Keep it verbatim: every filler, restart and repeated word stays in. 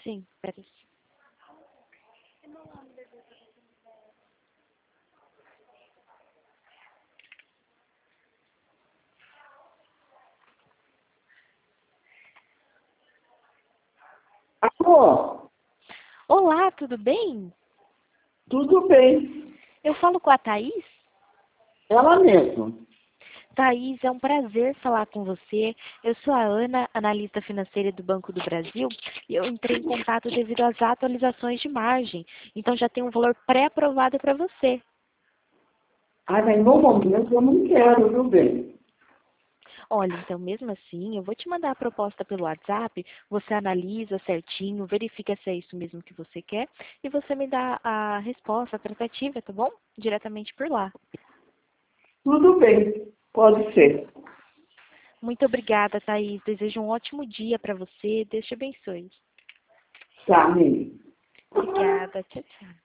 Sim, peraí. Alô, Olá, tudo bem? tudo bem? Eu falo com a Thaís? Ela mesma. Thaís, é um prazer falar com você. Eu sou a Ana, analista financeira do Banco do Brasil, e eu entrei em contato devido às atualizações de margem. Então já tem um valor pré-aprovado para você. Ai, mas no momento eu não quero, viu, bem? Olha, então mesmo assim, eu vou te mandar a proposta pelo WhatsApp, você analisa certinho, verifica se é isso mesmo que você quer, e você me dá a resposta, a tratativa, tá bom? Diretamente por lá. Tudo bem, pode ser. Muito obrigada, Thaís. Desejo um ótimo dia para você. Deus te abençoe. Tá, Nini. Obrigada. Tchau, tchau.